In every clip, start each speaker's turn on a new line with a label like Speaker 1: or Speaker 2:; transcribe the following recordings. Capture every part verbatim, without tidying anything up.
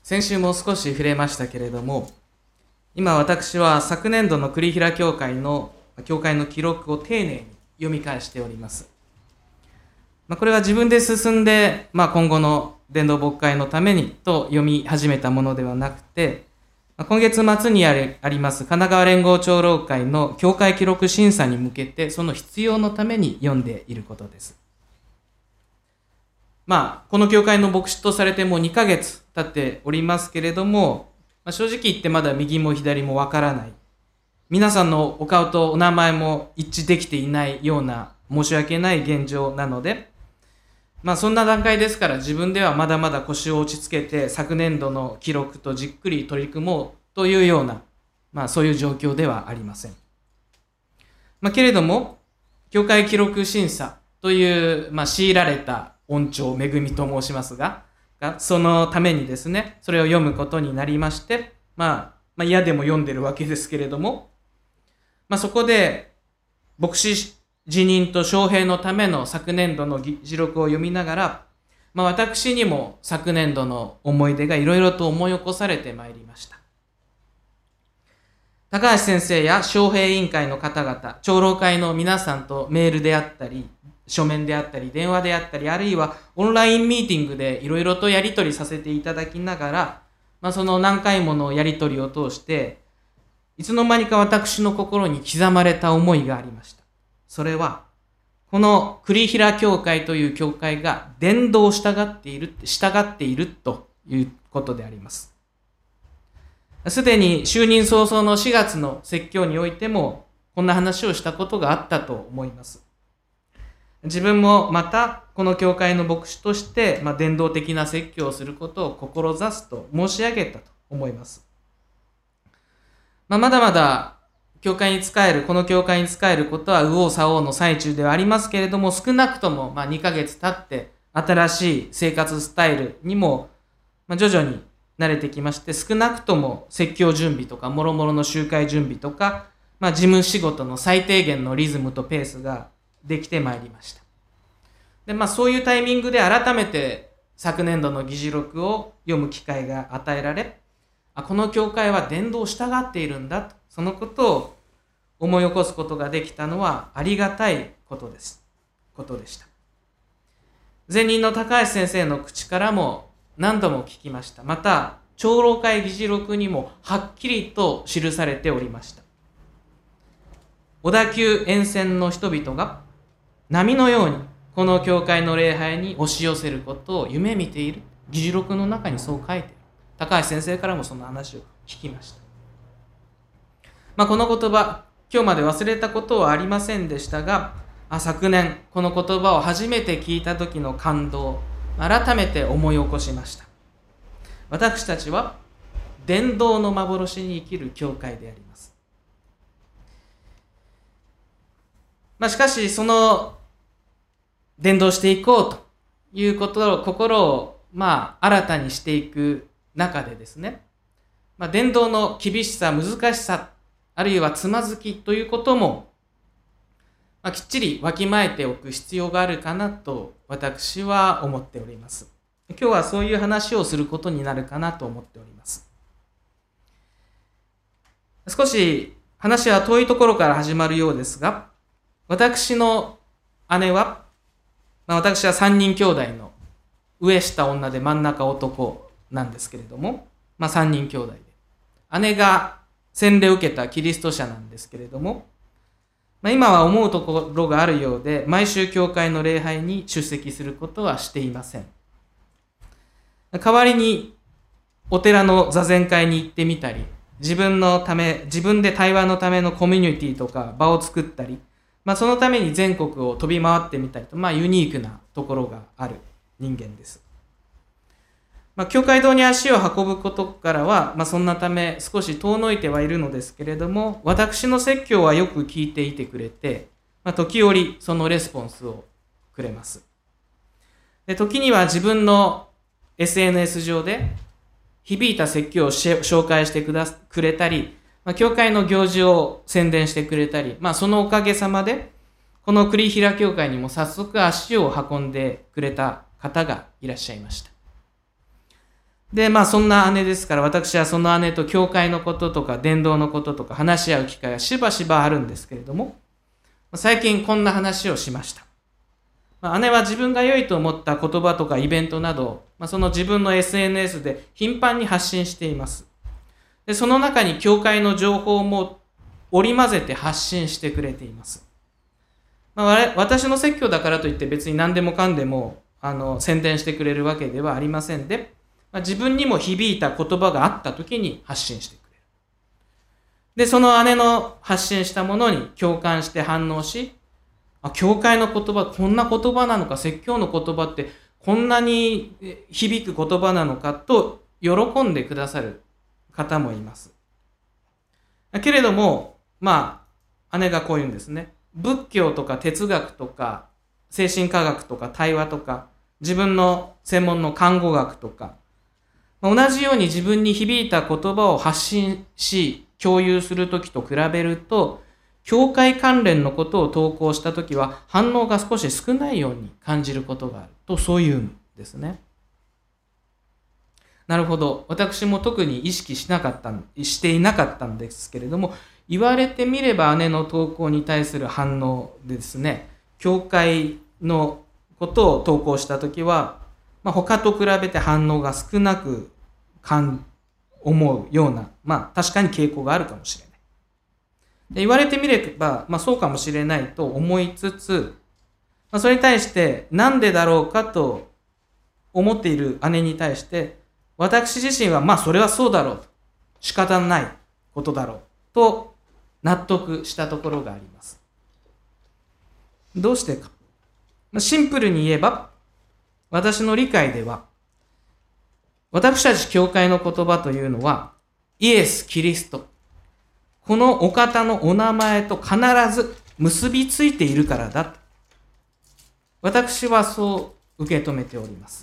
Speaker 1: 先週も少し触れましたけれども、今私は昨年度の栗平教会の教会の記録を丁寧に読み返しております。まあ、これは自分で進んで、まあ、今後の伝道牧会のためにと読み始めたものではなくて、まあ、今月末にあり、あります神奈川連合長老会の教会記録審査に向けてその必要のために読んでいることです。まあ、この教会の牧師とされてもうにかげつ経っておりますけれども、まあ、正直言ってまだ右も左もわからない。皆さんのお顔とお名前も一致できていないような申し訳ない現状なので、まあそんな段階ですから自分ではまだまだ腰を落ち着けて昨年度の記録とじっくり取り組もうというような、まあそういう状況ではありません。まあけれども、教会記録審査という、まあ強いられた恩寵、恵みと申しますが、がそのためにですね、それを読むことになりまして、まあ、まあ嫌でも読んでるわけですけれども、まあそこで牧師辞任と招聘のための昨年度の議事録を読みながら、まあ私にも昨年度の思い出がいろいろと思い起こされてまいりました。高橋先生や招聘委員会の方々、長老会の皆さんとメールであったり、書面であったり、電話であったり、あるいはオンラインミーティングでいろいろとやり取りさせていただきながら、まあその何回ものやり取りを通して、いつの間にか私の心に刻まれた思いがありました。それは、この栗平教会という教会が伝道を従っている、従っているということであります。すでに就任早々のしがつの説教においても、こんな話をしたことがあったと思います。自分もまたこの教会の牧師として、まあ、伝道的な説教をすることを志すと申し上げたと思います。まあ、まだまだ教会に仕える、この教会に仕えることは右往左往の最中ではありますけれども、少なくともまあにかげつ経って新しい生活スタイルにもまあ徐々に慣れてきまして、少なくとも説教準備とか、もろもろの集会準備とか、まあ、事務仕事の最低限のリズムとペースができてまいりました。で、まあそういうタイミングで改めて昨年度の議事録を読む機会が与えられ、あ、この教会は伝道を従っているんだと、そのことを思い起こすことができたのはありがたいことです。ことでした。前任の高橋先生の口からも何度も聞きました。また、長老会議事録にもはっきりと記されておりました。小田急沿線の人々が波のようにこの教会の礼拝に押し寄せることを夢見ている。議事録の中にそう書いてある。高橋先生からもその話を聞きました。まあ、この言葉、今日まで忘れたことはありませんでしたが、あ昨年この言葉を初めて聞いた時の感動を改めて思い起こしました。私たちは伝道の幻に生きる教会であります。まあ、しかしその伝道していこうということを心をまあ新たにしていく中でですね、まあ、伝道の厳しさ、難しさ、あるいはつまずきということも、まあ、きっちりわきまえておく必要があるかなと私は思っております。今日はそういう話をすることになるかなと思っております。少し話は遠いところから始まるようですが、私の姉は、まあ、私はさんにん兄弟の上下女で真ん中男なんですけれども、まあさんにん兄弟で。姉が洗礼を受けたキリスト者なんですけれども、まあ、今は思うところがあるようで、毎週教会の礼拝に出席することはしていません。代わりにお寺の座禅会に行ってみたり、自分のため、自分で対話のためのコミュニティとか場を作ったり、まあ、そのために全国を飛び回ってみたりと、まあ、ユニークなところがある人間です。まあ、教会堂に足を運ぶことからは、まあ、そんなため少し遠のいてはいるのですけれども、私の説教はよく聞いていてくれて、まあ、時折そのレスポンスをくれます。で、時には自分の エスエヌエス 上で響いた説教を紹介してくだくれたり、まあ、教会の行事を宣伝してくれたり、まあ、そのおかげさまで、この栗平教会にも早速足を運んでくれた方がいらっしゃいました。 で、まあそんな姉ですから、私はその姉と教会のこととか伝道のこととか話し合う機会がしばしばあるんですけれども、最近こんな話をしました。まあ、姉は自分が良いと思った言葉とかイベントなど、まあ、その自分の エスエヌエス で頻繁に発信しています。で、その中に教会の情報も織り交ぜて発信してくれています。まあ、私の説教だからといって別に何でもかんでもあの宣伝してくれるわけではありませんで、まあ、自分にも響いた言葉があった時に発信してくれる。で、その姉の発信したものに共感して反応し、あ、教会の言葉、こんな言葉なのか、説教の言葉ってこんなに響く言葉なのかと喜んでくださる方もいます。けれども、まあ、姉がこう言うんですね。仏教とか哲学とか精神科学とか対話とか自分の専門の看護学とか、同じように自分に響いた言葉を発信し共有するときと比べると、教会関連のことを投稿したときは反応が少し少ないように感じることがあると、そういうんですね。なるほど。私も特に意識しなかった、していなかったんですけれども、言われてみれば姉の投稿に対する反応でですね、教会のことを投稿したときは、まあ、他と比べて反応が少なく感思うような、まあ確かに傾向があるかもしれない。で、言われてみれば、まあそうかもしれないと思いつつ、まあ、それに対してなんでだろうかと思っている姉に対して、私自身はまあそれはそうだろうと、仕方ないことだろうと納得したところがあります。どうしてか。シンプルに言えば、私の理解では、私たち教会の言葉というのは、イエス・キリスト、このお方のお名前と必ず結びついているからだと。私はそう受け止めております。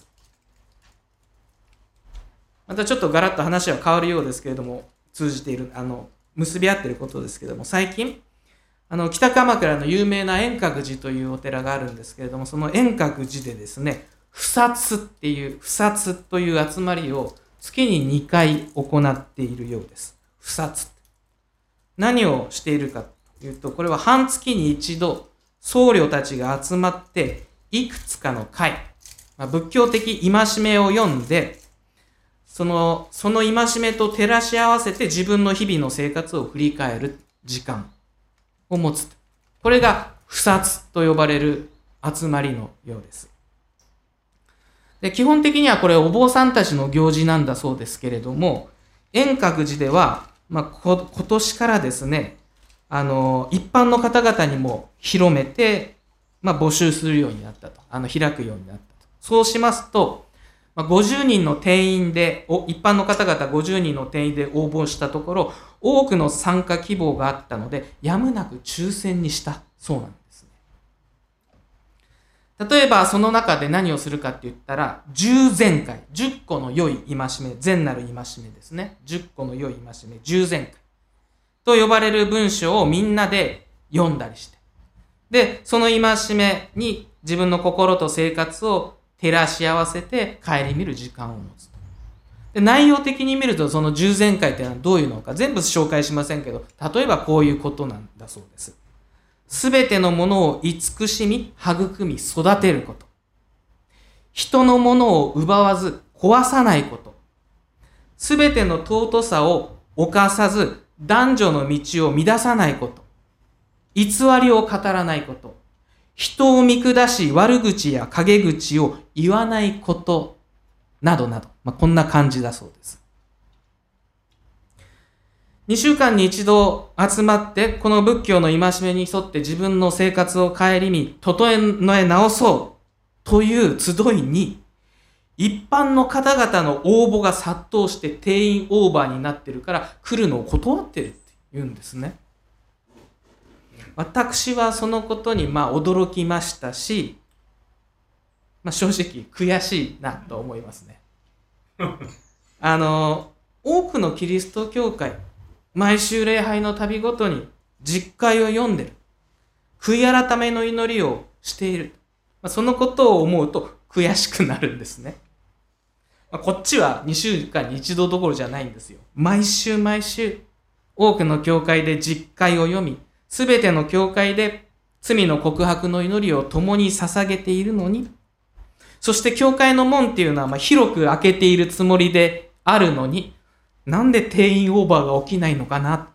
Speaker 1: またちょっとガラッと話は変わるようですけれども、通じている、あの、結び合っていることですけれども、最近、あの、北鎌倉の有名な円覚寺というお寺があるんですけれども、その円覚寺でですね、不殺っていう、不殺という集まりを月ににかい行っているようです。不殺。何をしているかというと、これは半月に一度、僧侶たちが集まって、いくつかの会、まあ、仏教的戒めを読んで、その、その戒めと照らし合わせて自分の日々の生活を振り返る時間を持つ。これが不殺と呼ばれる集まりのようです。で、基本的にはこれお坊さんたちの行事なんだそうですけれども、円覚寺では、まあ、こ今年からですね、あの、一般の方々にも広めて、まあ、募集するようになったと。あの、開くようになったと。そうしますと、まあ、ごじゅうにんの定員で、一般の方々ごじゅうにんの定員で応募したところ、多くの参加希望があったので、やむなく抽選にしたそうなんですね。例えば、その中で何をするかって言ったら、十善会、じゅっこの良い戒め、善なる戒めですね。じゅっこの良い戒め、十善会と呼ばれる文章をみんなで読んだりして、で、その戒めに自分の心と生活を照らし合わせて顧みる時間を持つ。で、内容的に見ると、その十善会っていうのはどういうのか、全部紹介しませんけど、例えばこういうことなんだそうです。すべてのものを慈しみ、育み、育てること。人のものを奪わず、壊さないこと。すべての尊さを犯さず、男女の道を乱さないこと。偽りを語らないこと。人を見下し悪口や陰口を言わないことなどなど、まあ、こんな感じだそうです。にしゅうかんに一度集まってこの仏教の戒めに沿って自分の生活を顧み整え直そうという集いに一般の方々の応募が殺到して定員オーバーになってるから来るのを断ってるって言うんですね。私はそのことにまあ驚きましたし、まあ、正直悔しいなと思いますね。あの、多くのキリスト教会、毎週礼拝の旅ごとに実会を読んでる。悔い改めの祈りをしている。まあ、そのことを思うと悔しくなるんですね。 まあ、こっちはにしゅうかんに一度どころじゃないんですよ。毎週毎週、多くの教会で実会を読み、すべての教会で罪の告白の祈りを共に捧げているのに、そして教会の門っていうのはまあ広く開けているつもりであるのに、なんで定員オーバーが起きないのかな。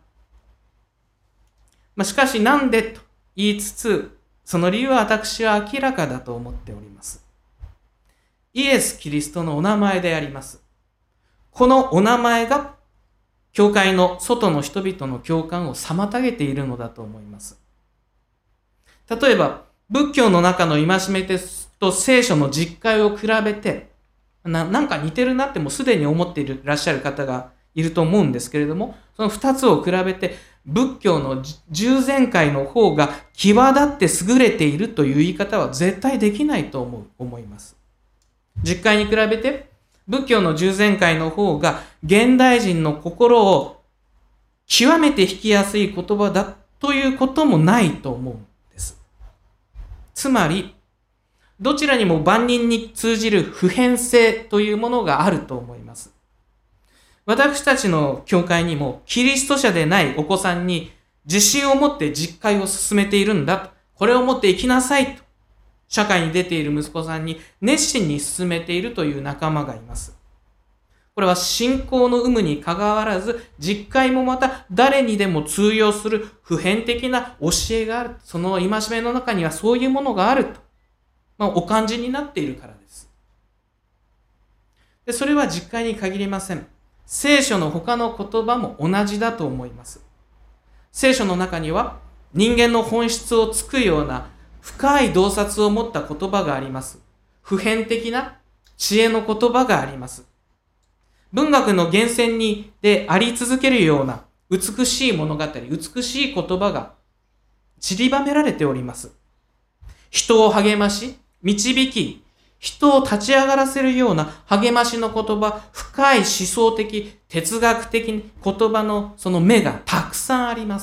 Speaker 1: まあ、しかしなんでと言いつつ、その理由は私は明らかだと思っております。イエス・キリストのお名前であります。このお名前が教会の外の人々の共感を妨げているのだと思います。例えば、仏教の中の戒めと聖書の実会を比べてな、なんか似てるなってもうすでに思っていらっしゃる方がいると思うんですけれども、その二つを比べて仏教の従前回の方が際立って優れているという言い方は絶対できないと思う、思います。実会に比べて仏教の従前回の方が現代人の心を極めて引きやすい言葉だということもないと思うんです。つまり、どちらにも万人に通じる普遍性というものがあると思います。私たちの教会にもキリスト者でないお子さんに自信を持って実会を進めているんだと、これを持って生きなさいと、社会に出ている息子さんに熱心に進めているという仲間がいます。これは信仰の有無にかかわらず、実会もまた誰にでも通用する普遍的な教えがある。その戒めの中にはそういうものがあると、まあ、お感じになっているからです。で、それは実会に限りません。聖書の他の言葉も同じだと思います。聖書の中には人間の本質を突くような深い洞察を持った言葉があります。普遍的な知恵の言葉があります。文学の源泉にであり続けるような美しい物語、美しい言葉が散りばめられております。人を励まし、導き、人を立ち上がらせるような励ましの言葉、深い思想的、哲学的言葉のその目がたくさんあります。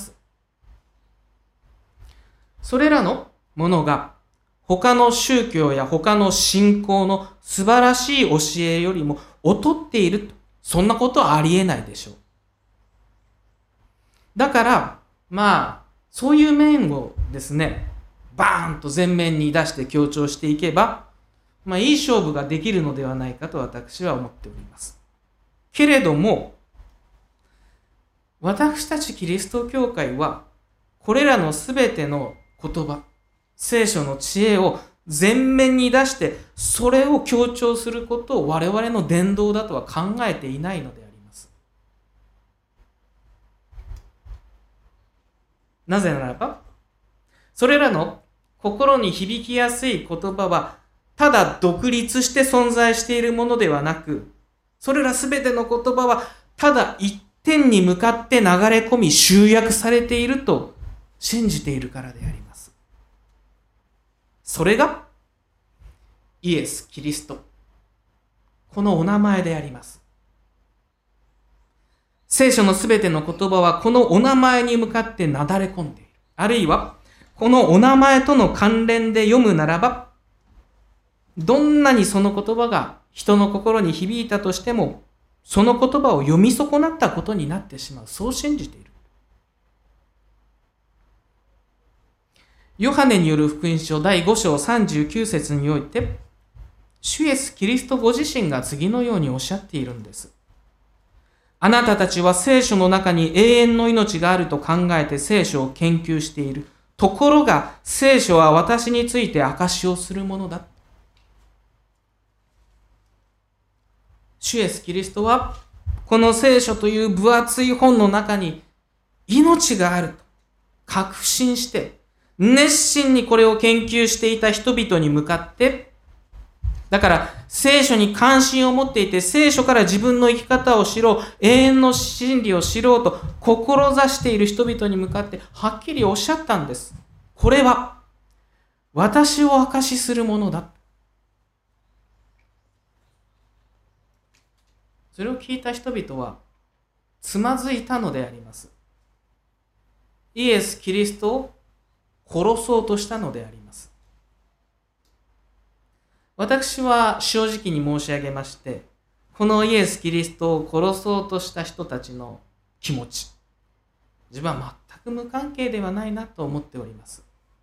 Speaker 1: それらのものが他の宗教や他の信仰の素晴らしい教えよりも劣っていると、そんなことはありえないでしょう。だから、まあ、そういう面をですね、バーンと前面に出して強調していけば、まあ、いい勝負ができるのではないかと私は思っております。けれども、私たちキリスト教会は、これらのすべての言葉、聖書の知恵を前面に出して、それを強調することを我々の伝道だとは考えていないのであります。なぜならば、それらの心に響きやすい言葉は、ただ独立して存在しているものではなく、それらすべての言葉はただ一点に向かって流れ込み集約されていると信じているからであります。それがイエス・キリスト、このお名前であります。聖書のすべての言葉はこのお名前に向かってなだれ込んでいる。あるいはこのお名前との関連で読むならば、どんなにその言葉が人の心に響いたとしても、その言葉を読み損なったことになってしまう。そう信じている。ヨハネによる福音書だいご章さんじゅうきゅう節において、主イエス・キリストご自身が次のようにおっしゃっているんです。あなたたちは聖書の中に永遠の命があると考えて聖書を研究している。ところが聖書は私について証しをするものだ。主イエス・キリストはこの聖書という分厚い本の中に命があると確信して熱心にこれを研究していた人々に向かって、だから聖書に関心を持っていて聖書から自分の生き方を知ろう、永遠の真理を知ろうと志している人々に向かってはっきりおっしゃったんです。これは私を証しするものだ。それを聞いた人々はつまずいたのであります。イエス・キリストを殺そうとしたのであります。私は正直に申し上げまして、 このイエス・キリストを殺そうとした人たちの気持ち、自分は全く無関係ではないなと思っております。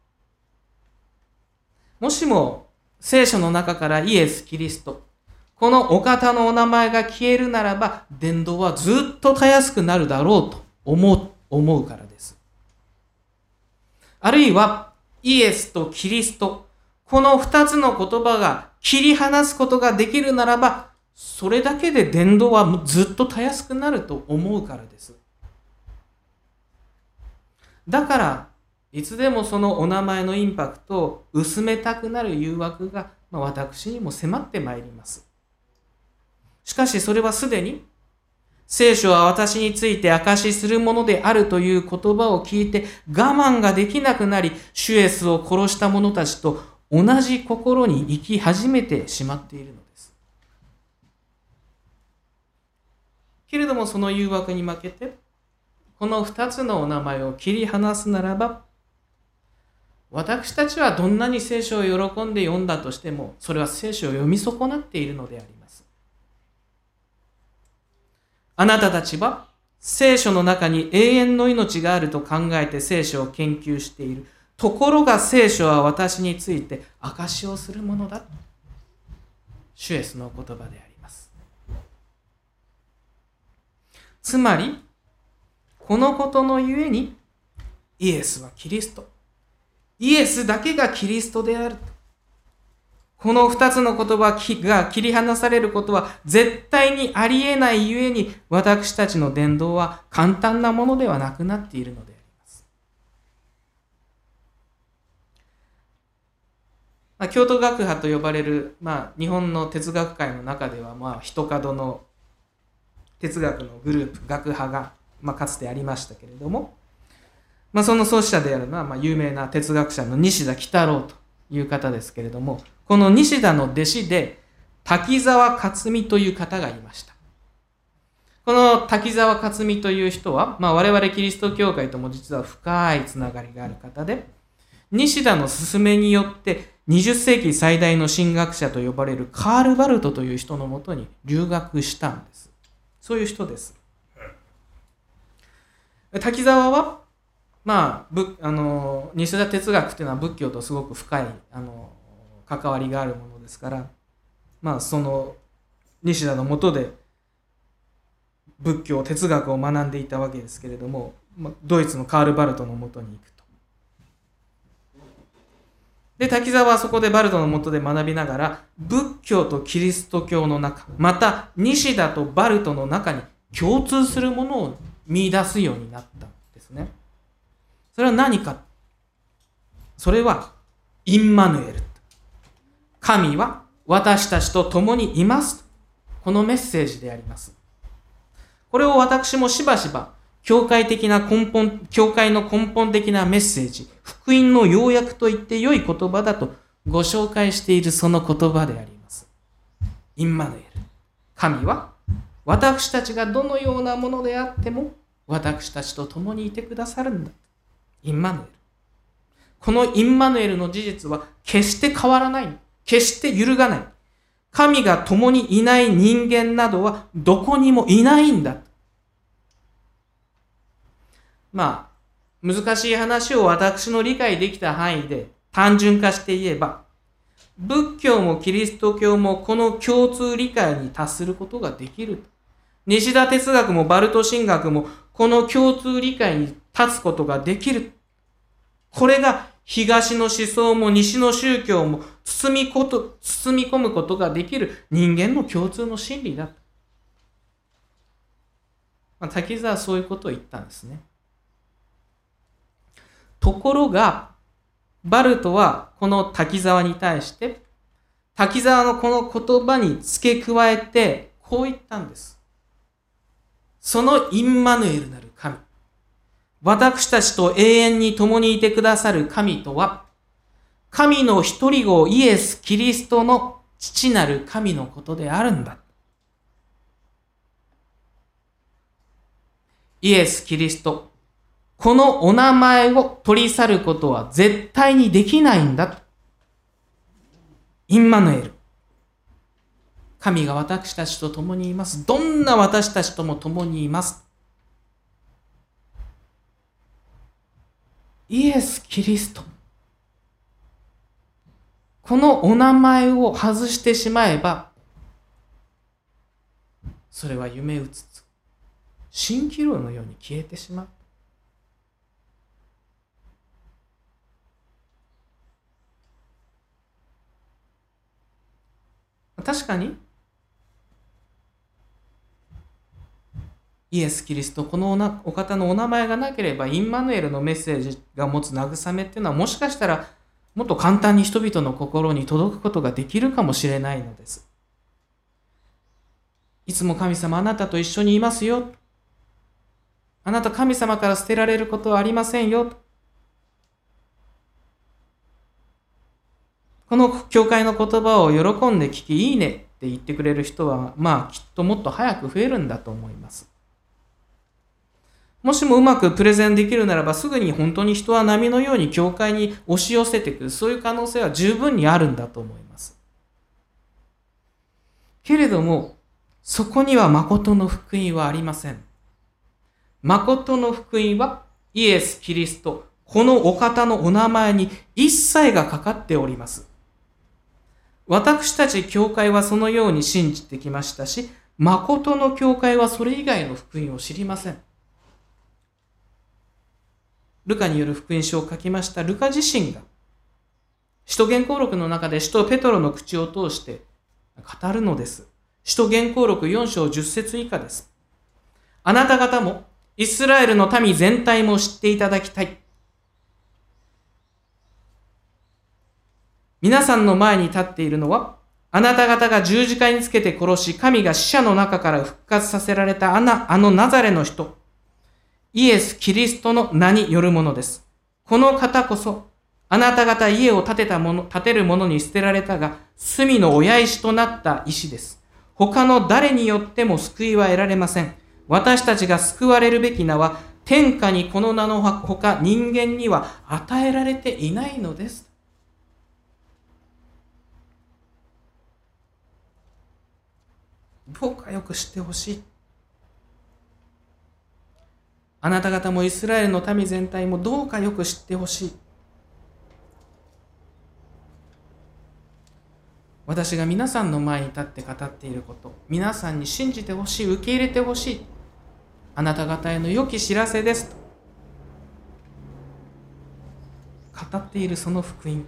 Speaker 1: もしも聖書の中からイエス・キリスト、このお方のお名前が消えるならば、伝道はずっとたやすくなるだろうと思う、思うからです。あるいはイエスとキリスト、この二つの言葉が切り離すことができるならば、それだけで伝道はずっとたやすくなると思うからです。だから、いつでもそのお名前のインパクトを薄めたくなる誘惑が、まあ、私にも迫ってまいります。しかしそれはすでに、聖書は私について証しするものであるという言葉を聞いて我慢ができなくなり、主イエスを殺した者たちと同じ心に生き始めてしまっているのです。けれどもその誘惑に負けて、この二つのお名前を切り離すならば、私たちはどんなに聖書を喜んで読んだとしても、それは聖書を読み損なっているのであります。あなたたちは聖書の中に永遠の命があると考えて聖書を研究している。ところが聖書は私について証しをするものだ。主イエスの言葉であります。つまり、このことのゆえに、イエスはキリスト。イエスだけがキリストである。この二つの言葉が切り離されることは絶対にありえないゆえに、私たちの伝道は簡単なものではなくなっているのであります。まあ、京都学派と呼ばれる、まあ、日本の哲学界の中では、まあ、一角の哲学のグループ、学派が、まあ、かつてありましたけれども、まあ、その創始者であるのは、まあ、有名な哲学者の西田幾多郎という方ですけれども、この西田の弟子で滝沢克実という方がいました。この滝沢克実という人は、まあ、我々キリスト教会とも実は深いつながりがある方で、西田の勧めによってにじゅっ世紀最大の神学者と呼ばれるカール・バルトという人のもとに留学したんです。そういう人です。滝沢は、まあ、ぶあの西田哲学というのは仏教とすごく深いあの関わりがあるものですから、まあ、その西田のもとで仏教哲学を学んでいたわけですけれども、まあ、ドイツのカール・バルトのもとに行くと。で、滝沢はそこでバルトのもとで学びながら、仏教とキリスト教の中、また西田とバルトの中に共通するものを見出すようになったんですね。それは何か。それはインマヌエル。神は私たちと共にいます。このメッセージであります。これを私もしばしば教会的な根本、教会の根本的なメッセージ、福音の要約と言って良い言葉だとご紹介しているその言葉であります。インマヌエル。神は私たちがどのようなものであっても私たちと共にいてくださるんだ。インマヌエル。このインマヌエルの事実は決して変わらない。決して揺るがない。神が共にいない人間などはどこにもいないんだ。まあ、難しい話を私の理解できた範囲で単純化して言えば、仏教もキリスト教もこの共通理解に達することができる。西田哲学もバルト神学もこの共通理解に立つことができる。これが東の思想も西の宗教も包みこと、包み込むことができる人間の共通の真理だ。まあ、滝沢はそういうことを言ったんですね。ところが、バルトはこの滝沢に対して、滝沢のこの言葉に付け加えて、こう言ったんです。そのインマヌエルなる神。私たちと永遠に共にいてくださる神とは、神の一人子イエス・キリストの父なる神のことであるんだ。イエス・キリスト。このお名前を取り去ることは絶対にできないんだ。インマヌエル。 神が私たちと共にいます。どんな私たちとも共にいます。イエス・キリスト。このお名前を外してしまえば、それは夢うつつ、蜃気楼のように消えてしまう。確かに、イエス・キリスト、この お, お方のお名前がなければ、インマヌエルのメッセージが持つ慰めっていうのは、もしかしたらもっと簡単に人々の心に届くことができるかもしれないのです。いつも神様あなたと一緒にいますよ。あなた神様から捨てられることはありませんよ。この教会の言葉を喜んで聞き、いいねって言ってくれる人は、まあきっともっと早く増えるんだと思います。もしもうまくプレゼンできるならば、すぐに本当に人は波のように教会に押し寄せてくる、そういう可能性は十分にあるんだと思います。けれども、そこには誠の福音はありません。誠の福音はイエス・キリスト、このお方のお名前に一切がかかっております。私たち教会はそのように信じてきましたし、誠の教会はそれ以外の福音を知りません。ルカによる福音書を書きましたルカ自身が、使徒言行録の中で使徒ペトロの口を通して語るのです。使徒言行録よん章じゅっ節以下です。あなた方もイスラエルの民全体も知っていただきたい。皆さんの前に立っているのは、あなた方が十字架につけて殺し、神が死者の中から復活させられたあの、あのナザレの人、イエス・キリストの名によるものです。この方こそ、あなた方家を建てたもの、建てる者に捨てられたが、隅の親石となった石です。他の誰によっても救いは得られません。私たちが救われるべき名は、天下にこの名のほか人間には与えられていないのです。どうかよく知ってほしい。あなた方もイスラエルの民全体もどうかよく知ってほしい。私が皆さんの前に立って語っていること、皆さんに信じてほしい、受け入れてほしい。あなた方への良き知らせですと語っているその福音。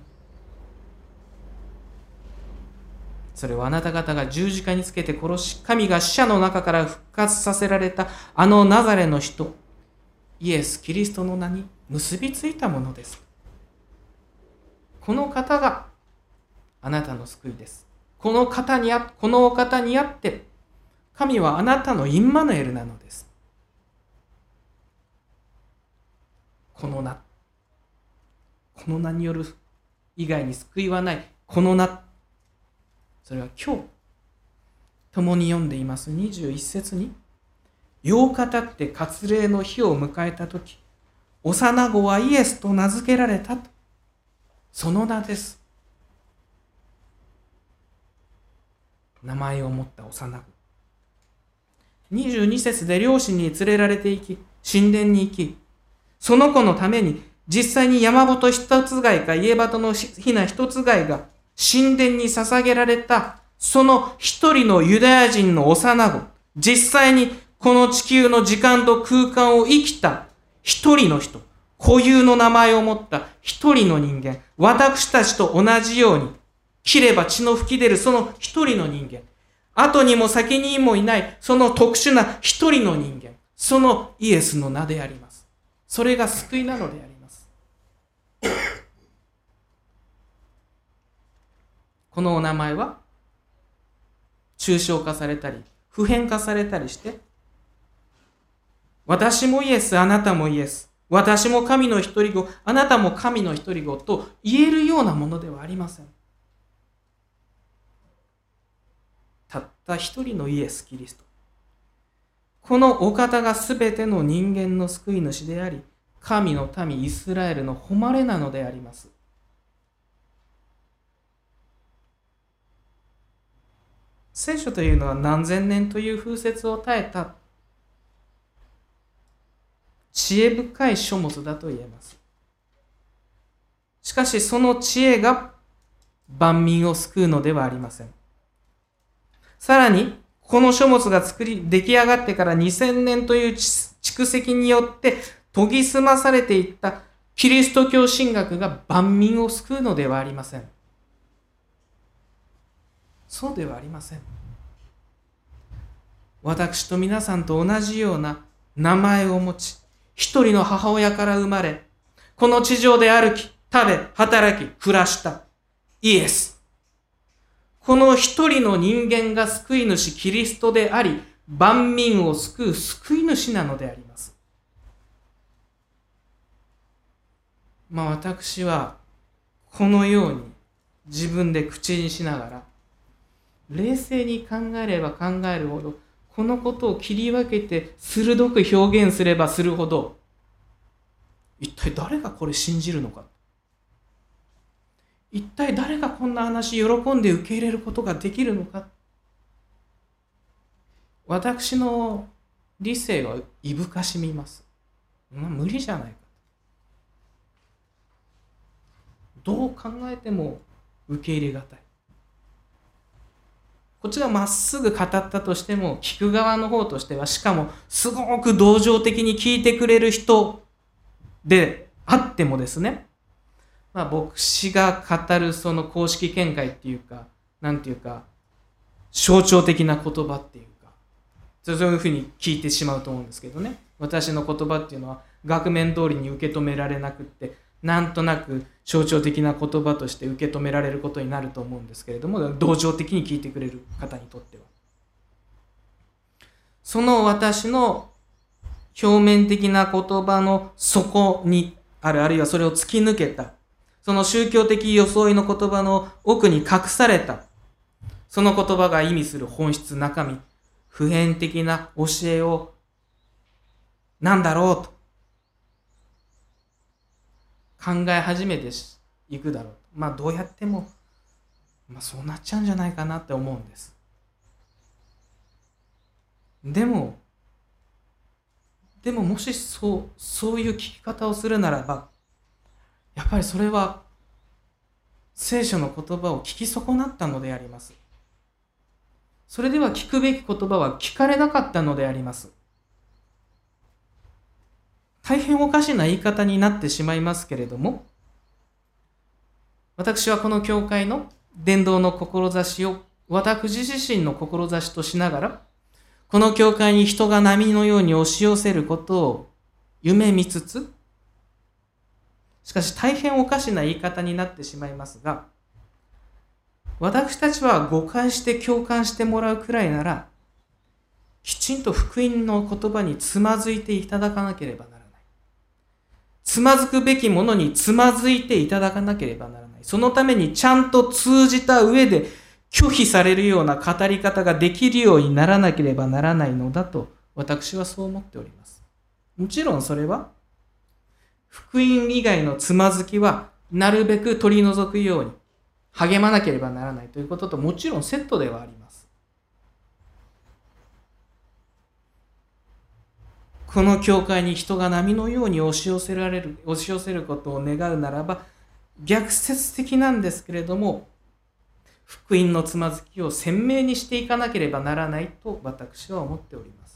Speaker 1: それはあなた方が十字架につけて殺し、神が死者の中から復活させられたあのナザレの人、イエス・キリストの名に結びついたものです。この方があなたの救いです。この方にあ、このお方にあって、神はあなたのインマヌエルなのです。この名、この名による以外に救いはない。この名、それは今日、共に読んでいますにじゅういち節に、ようか経って割礼の日を迎えたとき、幼子はイエスと名付けられたと。その名です。名前を持った幼子。にじゅうに節で両親に連れられて行き、神殿に行き、その子のために実際に山本一つ貝か家鳩のひな一つ貝が神殿に捧げられた、その一人のユダヤ人の幼子、実際にこの地球の時間と空間を生きた一人の人、固有の名前を持った一人の人間、私たちと同じように、切れば血の吹き出るその一人の人間、後にも先にもいないその特殊な一人の人間、そのイエスの名であります。それが救いなのであります。このお名前は抽象化されたり普遍化されたりして、私もイエス、あなたもイエス、私も神の一人子、あなたも神の一人子と言えるようなものではありません。たった一人のイエス・キリスト。このお方がすべての人間の救い主であり、神の民イスラエルの誉れなのであります。 聖書というのは何千年という風雪を耐えた知恵深い書物だと言えます。しかしその知恵が万民を救うのではありません。さらにこの書物が作り出来上がってからにせんねんという蓄積によって研ぎ澄まされていったキリスト教神学が万民を救うのではありません。そうではありません。私と皆さんと同じような名前を持ち、一人の母親から生まれ、この地上で歩き、食べ、働き、暮らしたイエス。この一人の人間が救い主キリストであり、万民を救う救い主なのであります。まあ私はこのように自分で口にしながら、冷静に考えれば考えるほど、このことを切り分けて鋭く表現すればするほど、一体誰がこれ信じるのか、一体誰がこんな話喜んで受け入れることができるのか、私の理性はいぶかしみます。まあ、無理じゃないか。どう考えても受け入れがたい。こっちがまっすぐ語ったとしても、聞く側の方としては、しかもすごく同情的に聞いてくれる人であってもですね、まあ、牧師が語るその公式見解っていうか、なんていうか、象徴的な言葉っていうか、そういうふうに聞いてしまうと思うんですけどね。私の言葉っていうのは額面通りに受け止められなくって、なんとなく象徴的な言葉として受け止められることになると思うんですけれども、同情的に聞いてくれる方にとっては。その私の表面的な言葉の底にある、あるいはそれを突き抜けた、その宗教的装いの言葉の奥に隠された、その言葉が意味する本質、中身、普遍的な教えを何だろうと考え始めていくだろう。まあどうやっても、まあそうなっちゃうんじゃないかなって思うんです。でも、でももしそう、そういう聞き方をするならば、やっぱりそれは聖書の言葉を聞き損なったのであります。それでは聞くべき言葉は聞かれなかったのであります。大変おかしな言い方になってしまいますけれども、私はこの教会の伝道の志を私自身の志としながら、この教会に人が波のように押し寄せることを夢見つつ、しかし大変おかしな言い方になってしまいますが、私たちは誤解して共感してもらうくらいなら、きちんと福音の言葉につまずいていただかなければならない。つまずくべきものにつまずいていただかなければならない。そのためにちゃんと通じた上で拒否されるような語り方ができるようにならなければならないのだと、私はそう思っております。もちろんそれは、福音以外のつまずきはなるべく取り除くように励まなければならないということと、もちろんセットではあります。この教会に人が波のように押し寄せられる、押し寄せることを願うならば、逆説的なんですけれども、福音のつまずきを鮮明にしていかなければならないと私は思っております。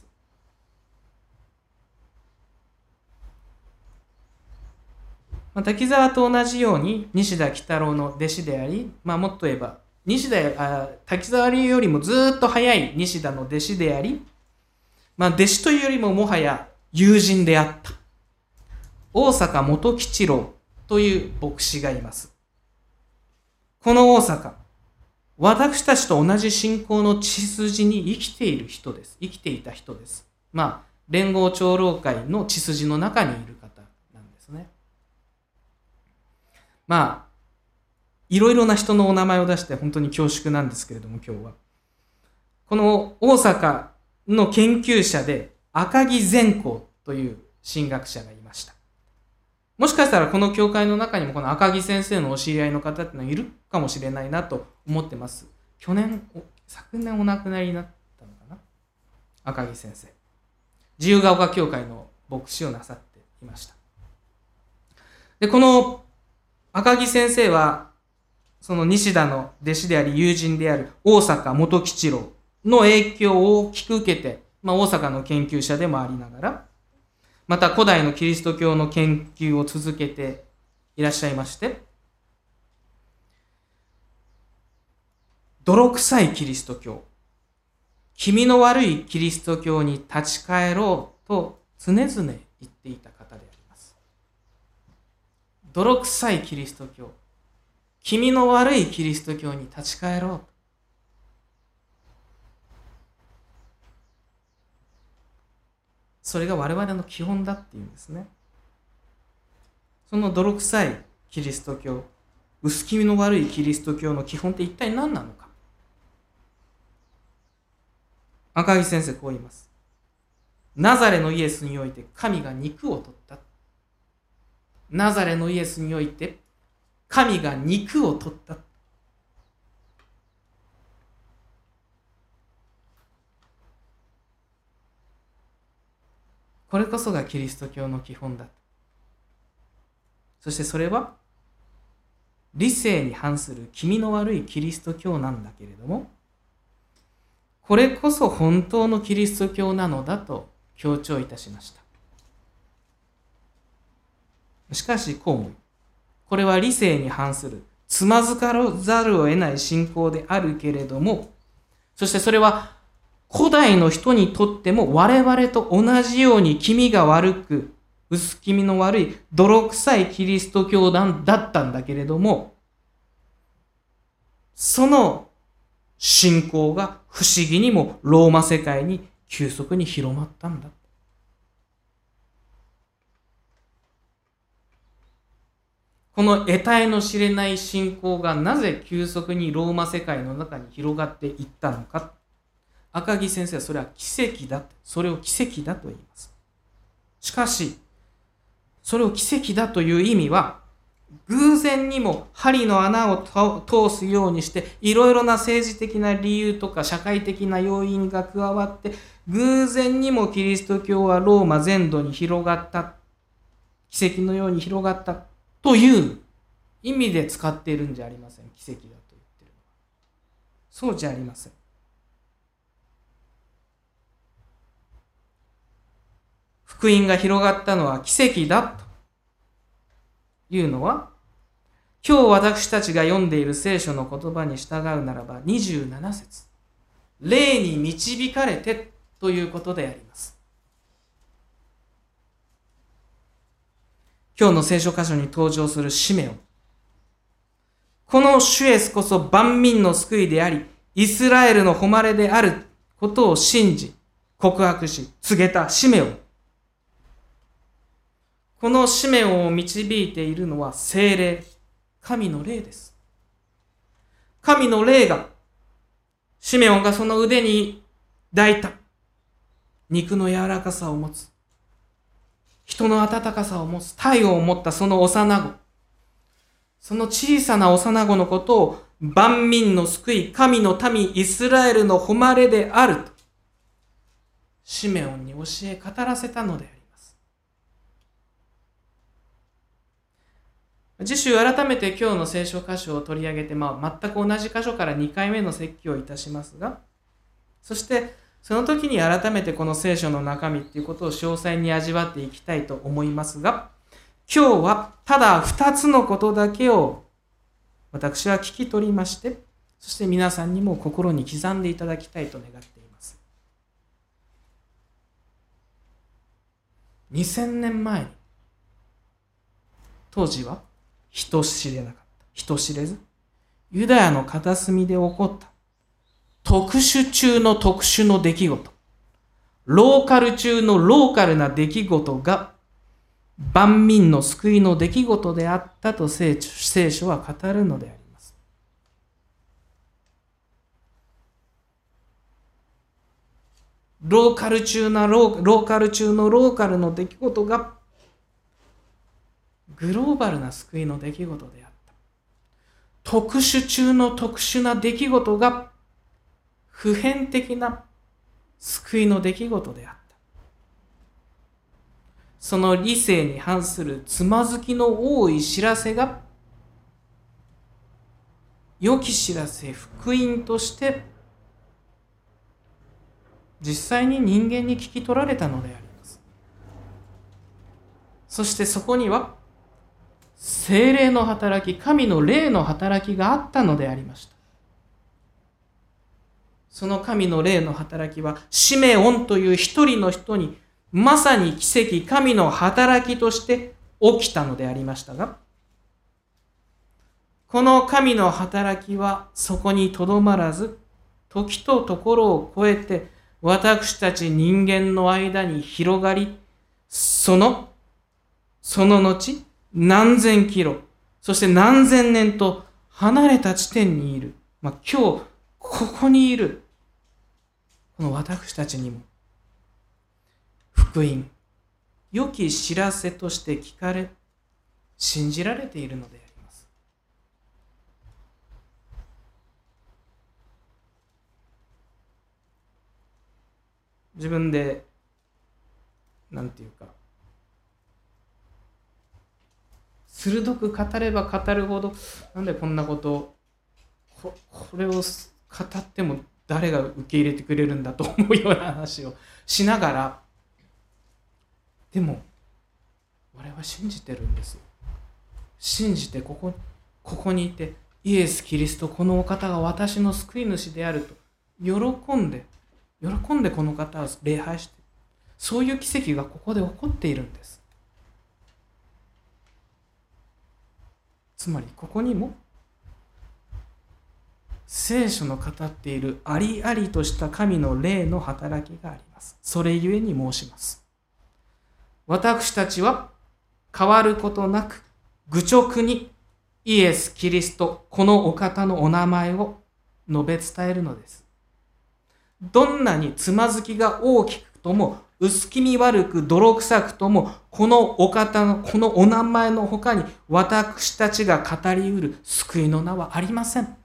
Speaker 1: まあ、滝沢と同じように西田喜太郎の弟子であり、まあ、もっと言えば西田あ滝沢流よりもずっと早い西田の弟子であり、まあ、弟子というよりももはや友人であった大坂元吉郎という牧師がいます。この大坂、私たちと同じ信仰の血筋に生きている人です。生きていた人です。まあ、連合長老会の血筋の中にいる方なんですね。まあ、いろいろな人のお名前を出して本当に恐縮なんですけれども、今日は。この大阪の研究者で赤木善光という神学者がいました。もしかしたらこの教会の中にもこの赤木先生のお知り合いの方っていうのはいるかもしれないなと思ってます。去年、 昨年お亡くなりになったのかな、赤木先生、自由が丘教会の牧師をなさっていました。でこの赤木先生はその西田の弟子であり友人である大坂元吉郎の影響を大きく受けて、まあ、大阪の研究者でもありながら、また古代のキリスト教の研究を続けていらっしゃいまして、泥臭いキリスト教、気味の悪いキリスト教に立ち返ろうと常々言っていた方であります。泥臭いキリスト教、気味の悪いキリスト教に立ち返ろう。それが我々の基本だっていうんですね。その泥臭いキリスト教、薄気味の悪いキリスト教の基本って一体何なのか。赤木先生こう言います。ナザレのイエスにおいて神が肉を取った。ナザレのイエスにおいて神が肉を取った。これこそがキリスト教の基本だ。そしてそれは理性に反する気味の悪いキリスト教なんだけれども、これこそ本当のキリスト教なのだと強調いたしました。しかしこうも、これは理性に反するつまずかざるを得ない信仰であるけれども、そしてそれは古代の人にとっても我々と同じように気味が悪く、薄気味の悪い泥臭いキリスト教だったんだけれども、その信仰が不思議にもローマ世界に急速に広まったんだ。この得体の知れない信仰がなぜ急速にローマ世界の中に広がっていったのか。赤木先生はそれは奇跡だ、それを奇跡だと言います。しかし、それを奇跡だという意味は、偶然にも針の穴を通すようにして、いろいろな政治的な理由とか社会的な要因が加わって、偶然にもキリスト教はローマ全土に広がった、奇跡のように広がったという意味で使っているんじゃありません。奇跡だと言っているのは。そうじゃありません。福音が広がったのは奇跡だというのは、今日私たちが読んでいる聖書の言葉に従うならばにじゅうなな節、霊に導かれてということであります。今日の聖書箇所に登場するシメオン、この主イエスこそ万民の救いであり、イスラエルの誉れであることを信じ告白し告げたシメオン、このシメオンを導いているのは聖霊、神の霊です。神の霊が、シメオンがその腕に抱いた肉の柔らかさを持つ、人の温かさを持つ、体を持ったその幼子、その小さな幼子のことを万民の救い、神の民イスラエルの誉れであるとシメオンに教え語らせたのであります。次週改めて今日の聖書箇所を取り上げて、まあ、全く同じ箇所からにかいめの説教をいたしますが、そしてその時に改めてこの聖書の中身っていうことを詳細に味わっていきたいと思いますが、今日はただふたつのことだけを私は聞き取りまして、そして皆さんにも心に刻んでいただきたいと願っています。にせんねんまえに、当時は人知れなかった。人知れず、ユダヤの片隅で起こった特殊中の特殊の出来事、ローカル中のローカルな出来事が万民の救いの出来事であったと聖書は語るのであります。ローカル中なロー、ローカル中のローカルの出来事がグローバルな救いの出来事であった。特殊中の特殊な出来事が普遍的な救いの出来事であった。その理性に反するつまずきの多い知らせが、良き知らせ、福音として実際に人間に聞き取られたのであります。そしてそこには聖霊の働き、神の霊の働きがあったのでありました。その神の霊の働きはシメオンという一人の人にまさに奇跡、神の働きとして起きたのでありましたが、この神の働きはそこにとどまらず、時とところを超えて私たち人間の間に広がり、その、その後、何千キロ、そして何千年と離れた地点にいる、まあ、今日ここにいる、この私たちにも、福音、良き知らせとして聞かれ、信じられているのであります。自分で、なんていうか、鋭く語れば語るほど、なんでこんなことを、こ、これを語っても誰が受け入れてくれるんだと思うような話をしながら、でも、我は信じてるんです。信じてここ、ここにいて、イエス・キリスト、このお方が私の救い主であると、喜んで、喜んでこの方を礼拝して、そういう奇跡がここで起こっているんです。つまり、ここにも、聖書の語っているありありとした神の霊の働きがあります。それゆえに申します。私たちは変わることなく愚直にイエス・キリスト、このお方のお名前を述べ伝えるのです。どんなにつまずきが大きくとも、薄気味悪く泥臭くとも、このお方のこのお名前の他に私たちが語りうる救いの名はありません。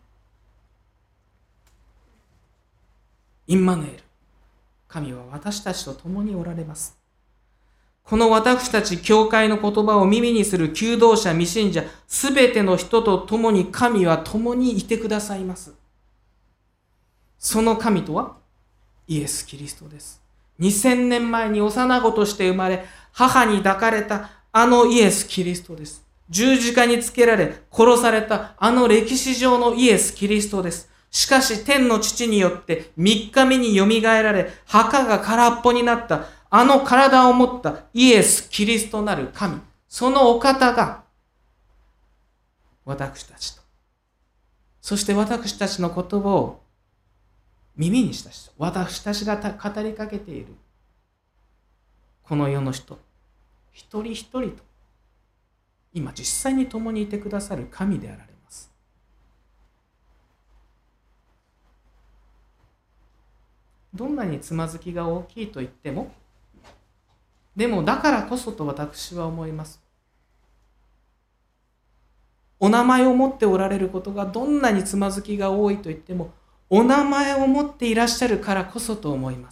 Speaker 1: インマヌエル、神は私たちと共におられます。この私たち教会の言葉を耳にする求道者、未信者、すべての人と共に神は共にいてくださいます。その神とはイエス・キリストです。にせんねんまえに幼子として生まれ、母に抱かれたあのイエス・キリストです。十字架につけられ、殺されたあの歴史上のイエス・キリストです。しかし天の父によってみっかめによみがえられ、墓が空っぽになったあの体を持ったイエス・キリストなる神、そのお方が私たちと、そして私たちの言葉を耳にした人、私たちが語りかけているこの世の人、一人一人と今実際に共にいてくださる神であられます。どんなにつまずきが大きいと言っても、でもだからこそと私は思います。お名前を持っておられることがどんなにつまずきが多いと言っても、お名前を持っていらっしゃるからこそと思います。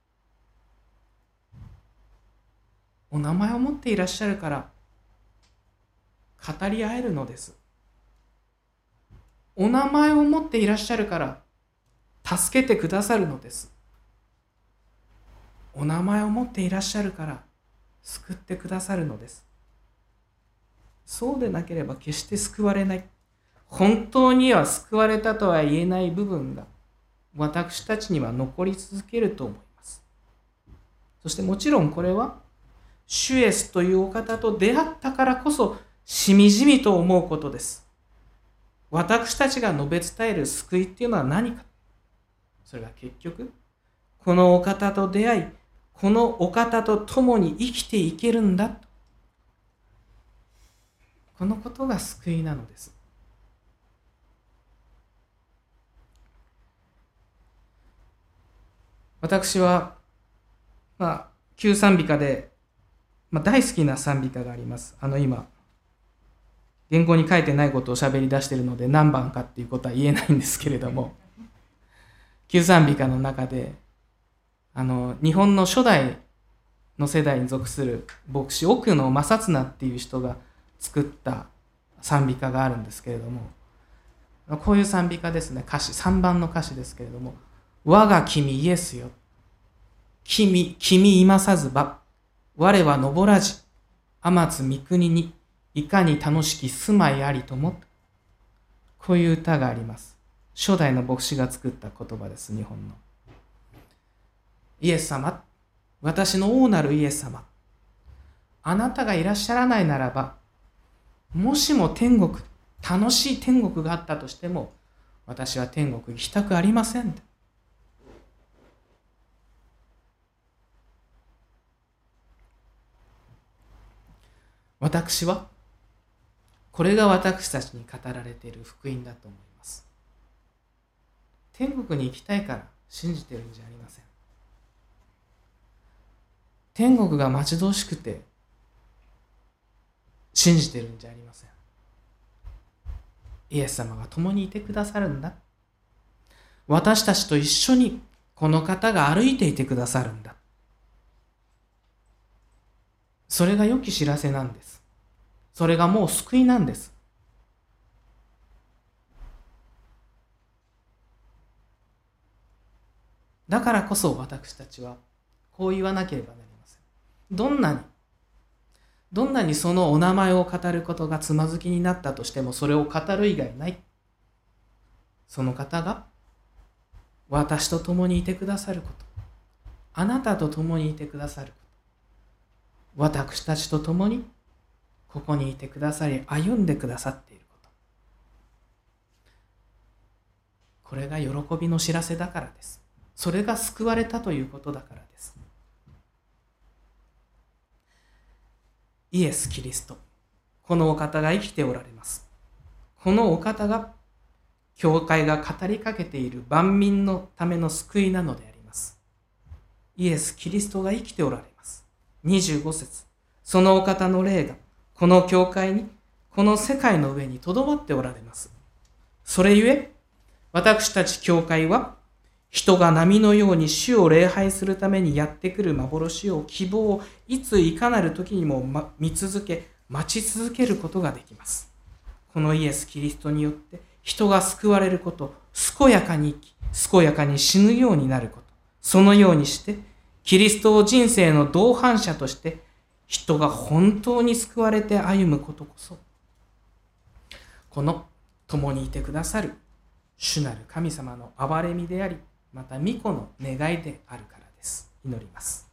Speaker 1: お名前を持っていらっしゃるから語り合えるのです。お名前を持っていらっしゃるから助けてくださるのです。お名前を持っていらっしゃるから救ってくださるのです。そうでなければ決して救われない。本当には救われたとは言えない部分が私たちには残り続けると思います。そしてもちろんこれは主イエスというお方と出会ったからこそしみじみと思うことです。私たちが述べ伝える救いっていうのは何か。それは結局このお方と出会い、このお方と共に生きていけるんだと。このことが救いなのです。私は、まあ、旧賛美歌で、まあ、大好きな賛美歌があります。あの今、原稿に書いてないことを喋り出しているので何番かっていうことは言えないんですけれども、 旧賛美歌の中で、あの日本の初代の世代に属する牧師奥野正綱っていう人が作った賛美歌があるんですけれども、こういう賛美歌ですね。歌詞さんばんの歌詞ですけれども、我が君イエスよ、君君いまさずば、我は登らじ天津三国にいかに楽しき住まいありとも。こういう歌があります。初代の牧師が作った言葉です。日本のイエス様、私の王なるイエス様、あなたがいらっしゃらないならば、もしも天国、楽しい天国があったとしても、私は天国行きたくありません。私は、これが私たちに語られている福音だと思います。天国に行きたいから信じてるんじゃありません。天国が待ち遠しくて信じてるんじゃありません。イエス様が共にいてくださるんだ。私たちと一緒にこの方が歩いていてくださるんだ。それが良き知らせなんです。それがもう救いなんです。だからこそ私たちはこう言わなければなりません。どんなに、どんなにそのお名前を語ることがつまずきになったとしても、それを語る以外ない。その方が私と共にいてくださること、あなたと共にいてくださること、私たちと共にここにいてくださり、歩んでくださっていること、これが喜びの知らせだからです。それが救われたということだからです。イエス・キリスト、このお方が生きておられます。このお方が教会が語りかけている万民のための救いなのであります。イエス・キリストが生きておられます。にじゅうご節、そのお方の霊がこの教会に、この世界の上にとどまっておられます。それゆえ、私たち教会は、人が波のように主を礼拝するためにやってくる幻を、希望をいついかなる時にも見続け、待ち続けることができます。このイエス・キリストによって人が救われること、健やかに生き、健やかに死ぬようになること、そのようにして、キリストを人生の同伴者として、人が本当に救われて歩むことこそ、この共にいてくださる主なる神様の憐れみであり、また御子の願いであるからです。祈ります。